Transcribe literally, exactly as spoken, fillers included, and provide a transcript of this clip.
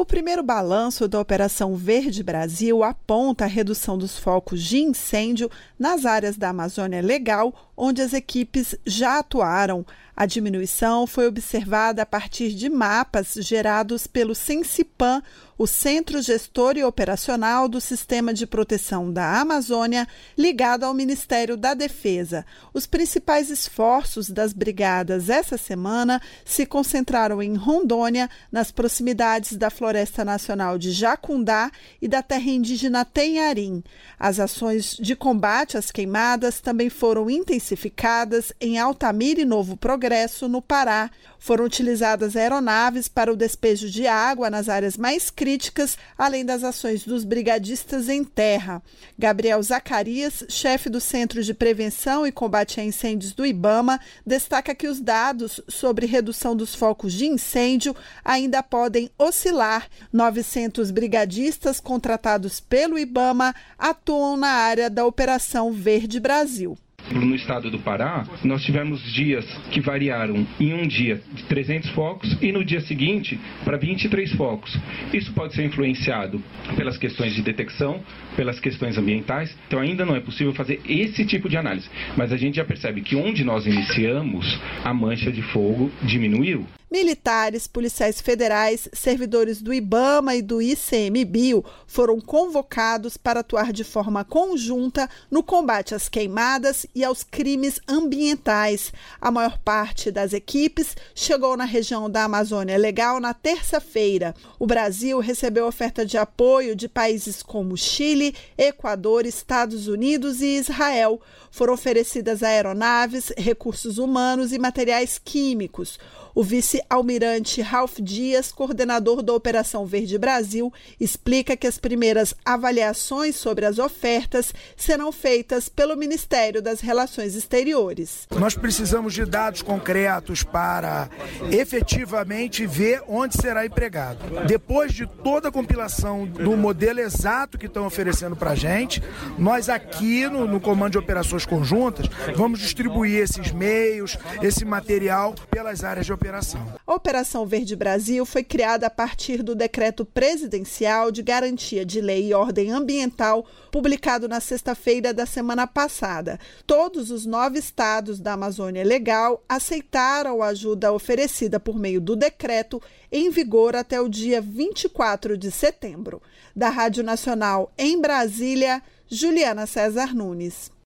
O primeiro balanço da Operação Verde Brasil aponta a redução dos focos de incêndio nas áreas da Amazônia Legal, onde as equipes já atuaram. A diminuição foi observada a partir de mapas gerados pelo Sensipan, o Centro Gestor e Operacional do Sistema de Proteção da Amazônia, ligado ao Ministério da Defesa. Os principais esforços das brigadas essa semana se concentraram em Rondônia, nas proximidades da Floresta Nacional de Jacundá e da terra indígena Tenharim. As ações de combate às queimadas também foram intensificadas em Altamira e Novo Progresso, no Pará. Foram utilizadas aeronaves para o despejo de água nas áreas mais críticas, além das ações dos brigadistas em terra. Gabriel Zacarias, chefe do Centro de Prevenção e Combate a Incêndios do IBAMA, destaca que os dados sobre redução dos focos de incêndio ainda podem oscilar. novecentos brigadistas contratados pelo IBAMA atuam na área da Operação Verde Brasil. No estado do Pará, nós tivemos dias que variaram em um dia de trezentos focos e no dia seguinte para vinte e três focos. Isso pode ser influenciado pelas questões de detecção, pelas questões ambientais, então ainda não é possível fazer esse tipo de análise. Mas a gente já percebe que onde nós iniciamos, a mancha de fogo diminuiu. Militares, policiais federais, servidores do IBAMA e do ICMBio foram convocados para atuar de forma conjunta no combate às queimadas e aos crimes ambientais. A maior parte das equipes chegou na região da Amazônia Legal na terça-feira. O Brasil recebeu oferta de apoio de países como Chile, Equador, Estados Unidos e Israel. Foram oferecidas aeronaves, recursos humanos e materiais químicos. O vice-almirante Ralph Dias, coordenador da Operação Verde Brasil, explica que as primeiras avaliações sobre as ofertas serão feitas pelo Ministério das Relações Exteriores. Nós precisamos de dados concretos para efetivamente ver onde será empregado. Depois de toda a compilação do modelo exato que estão oferecendo para a gente, nós aqui no, no Comando de Operações Conjuntas vamos distribuir esses meios, esse material pelas áreas de operação. A Operação Verde Brasil foi criada a partir do Decreto Presidencial de Garantia de Lei e Ordem Ambiental, publicado na sexta-feira da semana passada. Todos os nove estados da Amazônia Legal aceitaram a ajuda oferecida por meio do decreto, em vigor até o dia vinte e quatro de setembro. Da Rádio Nacional em Brasília, Juliana César Nunes.